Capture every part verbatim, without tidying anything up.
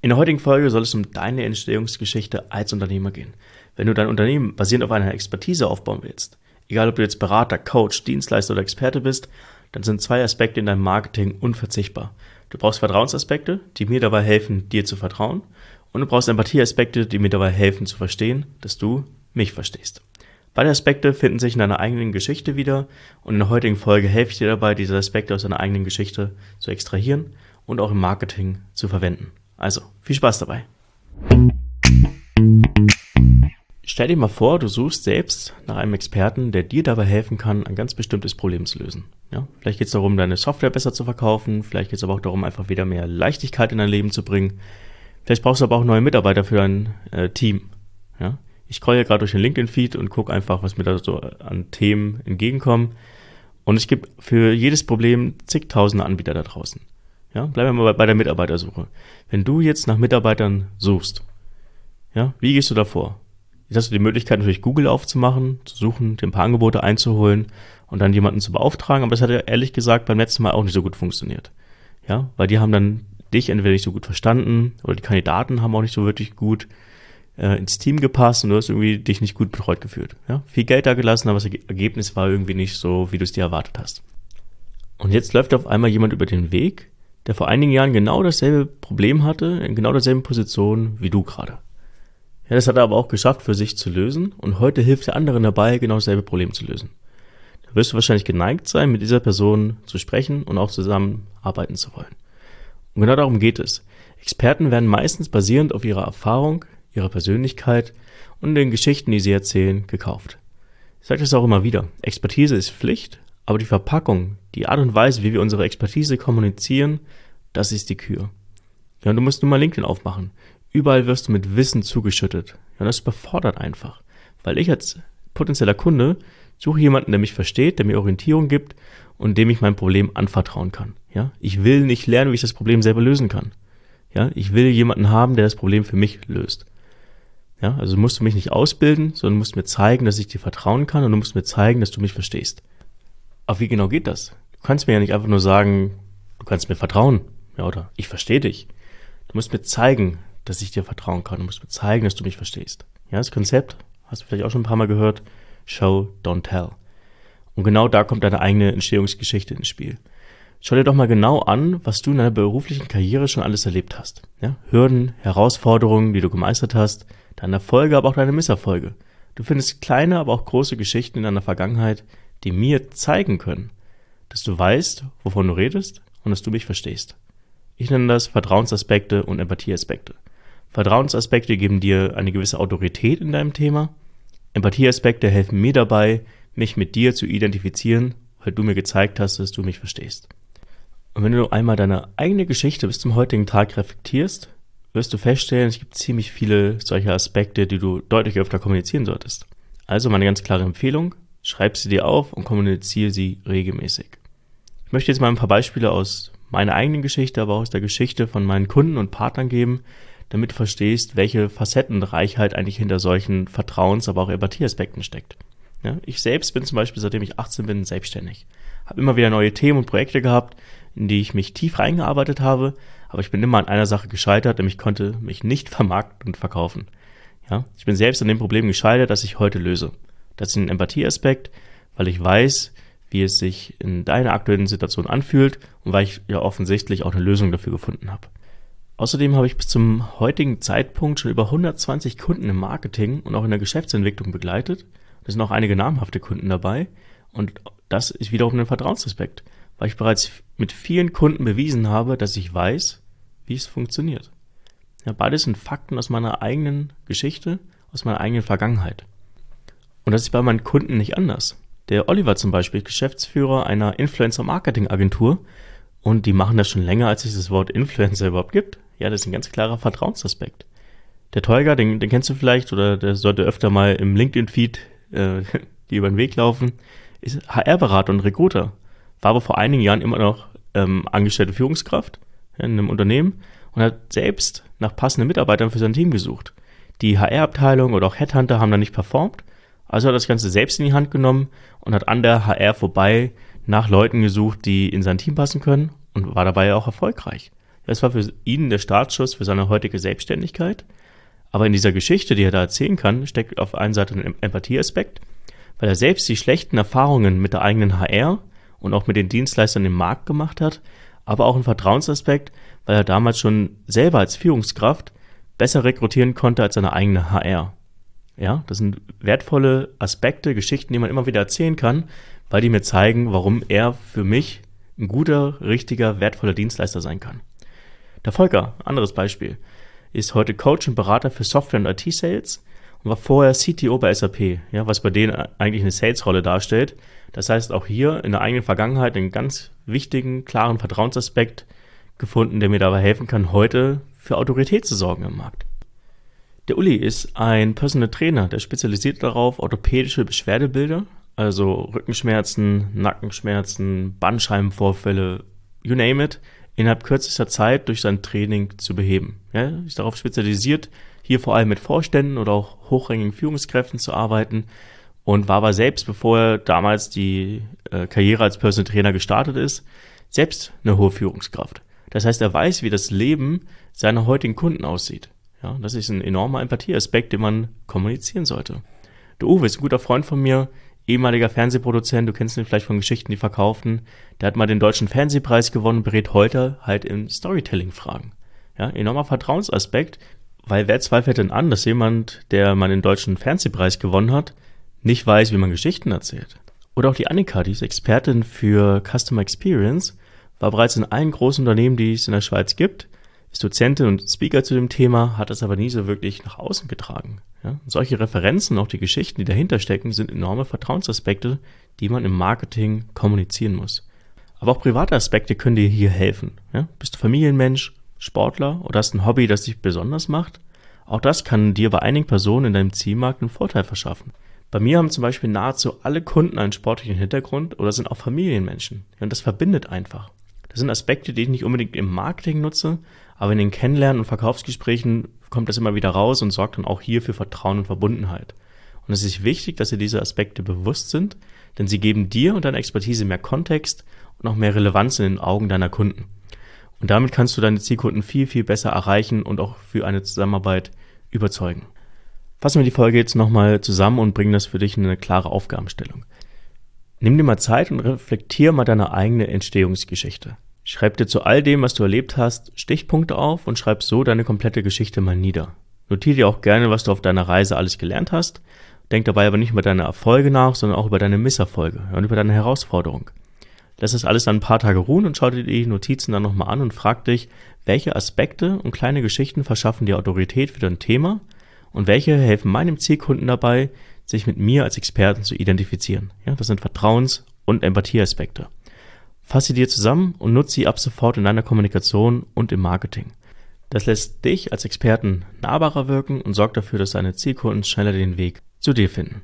In der heutigen Folge soll es um deine Entstehungsgeschichte als Unternehmer gehen. Wenn du dein Unternehmen basierend auf einer Expertise aufbauen willst, egal ob du jetzt Berater, Coach, Dienstleister oder Experte bist, dann sind zwei Aspekte in deinem Marketing unverzichtbar. Du brauchst Vertrauensaspekte, die mir dabei helfen, dir zu vertrauen, und du brauchst Empathieaspekte, die mir dabei helfen zu verstehen, dass du mich verstehst. Beide Aspekte finden sich in deiner eigenen Geschichte wieder, und in der heutigen Folge helfe ich dir dabei, diese Aspekte aus deiner eigenen Geschichte zu extrahieren und auch im Marketing zu verwenden. Also, viel Spaß dabei. Stell dir mal vor, du suchst selbst nach einem Experten, der dir dabei helfen kann, ein ganz bestimmtes Problem zu lösen. Ja, vielleicht geht es darum, deine Software besser zu verkaufen, vielleicht geht es aber auch darum, einfach wieder mehr Leichtigkeit in dein Leben zu bringen. Vielleicht brauchst du aber auch neue Mitarbeiter für dein äh, Team. Ja? Ich scrolle ja gerade durch den LinkedIn-Feed und gucke einfach, was mir da so an Themen entgegenkommen. Und es gibt für jedes Problem zigtausende Anbieter da draußen. Ja? Bleiben wir mal bei der Mitarbeitersuche. Wenn du jetzt nach Mitarbeitern suchst, ja, wie gehst du da vor? Jetzt hast du die Möglichkeit, natürlich Google aufzumachen, zu suchen, dir ein paar Angebote einzuholen und dann jemanden zu beauftragen. Aber das hat ja ehrlich gesagt beim letzten Mal auch nicht so gut funktioniert. Ja, weil die haben dann dich entweder nicht so gut verstanden oder die Kandidaten haben auch nicht so wirklich gut äh, ins Team gepasst und du hast irgendwie dich nicht gut betreut gefühlt. Ja, viel Geld da gelassen, aber das Ergebnis war irgendwie nicht so, wie du es dir erwartet hast. Und jetzt läuft auf einmal jemand über den Weg, der vor einigen Jahren genau dasselbe Problem hatte, in genau derselben Position wie du gerade. Ja, das hat er aber auch geschafft, für sich zu lösen, und heute hilft er anderen dabei, genau dasselbe Problem zu lösen. Da wirst du wahrscheinlich geneigt sein, mit dieser Person zu sprechen und auch zusammenarbeiten zu wollen. Und genau darum geht es. Experten werden meistens basierend auf ihrer Erfahrung, ihrer Persönlichkeit und den Geschichten, die sie erzählen, gekauft. Ich sage das auch immer wieder. Expertise ist Pflicht, aber die Verpackung, die Art und Weise, wie wir unsere Expertise kommunizieren, das ist die Kür. Ja, und du musst nur mal LinkedIn aufmachen. Überall wirst du mit Wissen zugeschüttet. Ja, und das überfordert einfach. Weil ich als potenzieller Kunde suche jemanden, der mich versteht, der mir Orientierung gibt und dem ich mein Problem anvertrauen kann. Ja, ich will nicht lernen, wie ich das Problem selber lösen kann. Ja, ich will jemanden haben, der das Problem für mich löst. Ja, also musst du mich nicht ausbilden, sondern musst mir zeigen, dass ich dir vertrauen kann, und du musst mir zeigen, dass du mich verstehst. Aber wie genau geht das? Du kannst mir ja nicht einfach nur sagen, du kannst mir vertrauen. Ja, oder ich verstehe dich. Du musst mir zeigen, dass ich dir vertrauen kann. Du musst mir zeigen, dass du mich verstehst. Ja, das Konzept, hast du vielleicht auch schon ein paar Mal gehört, Show, don't tell. Und genau da kommt deine eigene Entstehungsgeschichte ins Spiel. Schau dir doch mal genau an, was du in deiner beruflichen Karriere schon alles erlebt hast. Ja, Hürden, Herausforderungen, die du gemeistert hast, deine Erfolge, aber auch deine Misserfolge. Du findest kleine, aber auch große Geschichten in deiner Vergangenheit, die mir zeigen können, dass du weißt, wovon du redest und dass du mich verstehst. Ich nenne das Vertrauensaspekte und Empathieaspekte. Vertrauensaspekte geben dir eine gewisse Autorität in deinem Thema. Empathieaspekte helfen mir dabei, mich mit dir zu identifizieren, weil du mir gezeigt hast, dass du mich verstehst. Und wenn du einmal deine eigene Geschichte bis zum heutigen Tag reflektierst, wirst du feststellen, es gibt ziemlich viele solcher Aspekte, die du deutlich öfter kommunizieren solltest. Also meine ganz klare Empfehlung, schreib sie dir auf und kommuniziere sie regelmäßig. Ich möchte jetzt mal ein paar Beispiele aus meiner eigenen Geschichte, aber auch aus der Geschichte von meinen Kunden und Partnern geben, damit du verstehst, welche Facettenreichheit eigentlich hinter solchen Vertrauens-, aber auch Empathieaspekten steckt. Ja, ich selbst bin zum Beispiel, seitdem ich achtzehn bin, selbstständig. Habe immer wieder neue Themen und Projekte gehabt, in die ich mich tief reingearbeitet habe, aber ich bin immer an einer Sache gescheitert, nämlich konnte mich nicht vermarkten und verkaufen. Ja, ich bin selbst an dem Problem gescheitert, das ich heute löse. Das ist ein Empathieaspekt, weil ich weiß, wie es sich in deiner aktuellen Situation anfühlt und weil ich ja offensichtlich auch eine Lösung dafür gefunden habe. Außerdem habe ich bis zum heutigen Zeitpunkt schon über hundertzwanzig Kunden im Marketing und auch in der Geschäftsentwicklung begleitet. Da sind auch einige namhafte Kunden dabei, und das ist wiederum ein Vertrauensaspekt, weil ich bereits mit vielen Kunden bewiesen habe, dass ich weiß, wie es funktioniert. Ja, beides sind Fakten aus meiner eigenen Geschichte, aus meiner eigenen Vergangenheit. Und das ist bei meinen Kunden nicht anders. Der Oliver zum Beispiel, Geschäftsführer einer Influencer-Marketing-Agentur, und die machen das schon länger, als es das Wort Influencer überhaupt gibt. Ja, das ist ein ganz klarer Vertrauensaspekt. Der Tolga, den, den kennst du vielleicht, oder der sollte öfter mal im LinkedIn-Feed äh, die über den Weg laufen, ist H R-Berater und Recruiter. War aber vor einigen Jahren immer noch ähm, angestellte Führungskraft ja, in einem Unternehmen und hat selbst nach passenden Mitarbeitern für sein Team gesucht. Die H R-Abteilung oder auch Headhunter haben da nicht performt, also hat er das Ganze selbst in die Hand genommen und hat an der H R vorbei nach Leuten gesucht, die in sein Team passen können, und war dabei auch erfolgreich. Das war für ihn der Startschuss für seine heutige Selbstständigkeit. Aber in dieser Geschichte, die er da erzählen kann, steckt auf einer Seite ein Empathieaspekt, weil er selbst die schlechten Erfahrungen mit der eigenen H R und auch mit den Dienstleistern im Markt gemacht hat, aber auch ein Vertrauensaspekt, weil er damals schon selber als Führungskraft besser rekrutieren konnte als seine eigene H R. Ja, das sind wertvolle Aspekte, Geschichten, die man immer wieder erzählen kann, weil die mir zeigen, warum er für mich ein guter, richtiger, wertvoller Dienstleister sein kann. Der Volker, anderes Beispiel, ist heute Coach und Berater für Software- und I T-Sales und war vorher C T O bei S A P, ja, was bei denen eigentlich eine Sales-Rolle darstellt. Das heißt, auch hier in der eigenen Vergangenheit einen ganz wichtigen, klaren Vertrauensaspekt gefunden, der mir dabei helfen kann, heute für Autorität zu sorgen im Markt. Der Uli ist ein Personal Trainer, der spezialisiert darauf, orthopädische Beschwerdebilder, also Rückenschmerzen, Nackenschmerzen, Bandscheibenvorfälle, you name it, innerhalb kürzester Zeit durch sein Training zu beheben. Ja, ist darauf spezialisiert, hier vor allem mit Vorständen oder auch hochrangigen Führungskräften zu arbeiten und war aber selbst, bevor er damals die äh, Karriere als Personal Trainer gestartet ist, selbst eine hohe Führungskraft. Das heißt, er weiß, wie das Leben seiner heutigen Kunden aussieht. Ja, das ist ein enormer Empathieaspekt, den man kommunizieren sollte. Der Uwe ist ein guter Freund von mir, ehemaliger Fernsehproduzent, du kennst ihn vielleicht von Geschichten, die verkaufen. Der hat mal den Deutschen Fernsehpreis gewonnen, berät heute halt in Storytelling-Fragen. Ja, enormer Vertrauensaspekt, weil wer zweifelt denn an, dass jemand, der mal den Deutschen Fernsehpreis gewonnen hat, nicht weiß, wie man Geschichten erzählt. Oder auch die Annika, die ist Expertin für Customer Experience, war bereits in allen großen Unternehmen, die es in der Schweiz gibt, ist Dozentin und Speaker zu dem Thema, hat es aber nie so wirklich nach außen getragen. Ja, solche Referenzen, auch die Geschichten, die dahinter stecken, sind enorme Vertrauensaspekte, die man im Marketing kommunizieren muss. Aber auch private Aspekte können dir hier helfen. Ja, bist du Familienmensch, Sportler oder hast ein Hobby, das dich besonders macht? Auch das kann dir bei einigen Personen in deinem Zielmarkt einen Vorteil verschaffen. Bei mir haben zum Beispiel nahezu alle Kunden einen sportlichen Hintergrund oder sind auch Familienmenschen. Ja, und das verbindet einfach. Das sind Aspekte, die ich nicht unbedingt im Marketing nutze, aber in den Kennenlernen und Verkaufsgesprächen kommt das immer wieder raus und sorgt dann auch hier für Vertrauen und Verbundenheit. Und es ist wichtig, dass dir diese Aspekte bewusst sind, denn sie geben dir und deiner Expertise mehr Kontext und auch mehr Relevanz in den Augen deiner Kunden. Und damit kannst du deine Zielkunden viel, viel besser erreichen und auch für eine Zusammenarbeit überzeugen. Fassen wir die Folge jetzt nochmal zusammen und bringen das für dich in eine klare Aufgabenstellung. Nimm dir mal Zeit und reflektier mal deine eigene Entstehungsgeschichte. Schreib dir zu all dem, was du erlebt hast, Stichpunkte auf und schreib so deine komplette Geschichte mal nieder. Notiere dir auch gerne, was du auf deiner Reise alles gelernt hast. Denk dabei aber nicht über deine Erfolge nach, sondern auch über deine Misserfolge und über deine Herausforderung. Lass das alles dann ein paar Tage ruhen und schau dir die Notizen dann nochmal an und frag dich, welche Aspekte und kleine Geschichten verschaffen dir Autorität für dein Thema und welche helfen meinem Zielkunden dabei, sich mit mir als Experten zu identifizieren. Ja, das sind Vertrauens- und Empathieaspekte. Fass sie dir zusammen und nutze sie ab sofort in deiner Kommunikation und im Marketing. Das lässt dich als Experten nahbarer wirken und sorgt dafür, dass deine Zielkunden schneller den Weg zu dir finden.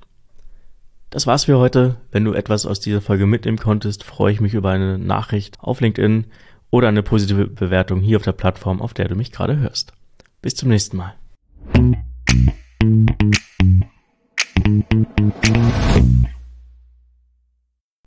Das war's für heute. Wenn du etwas aus dieser Folge mitnehmen konntest, freue ich mich über eine Nachricht auf LinkedIn oder eine positive Bewertung hier auf der Plattform, auf der du mich gerade hörst. Bis zum nächsten Mal.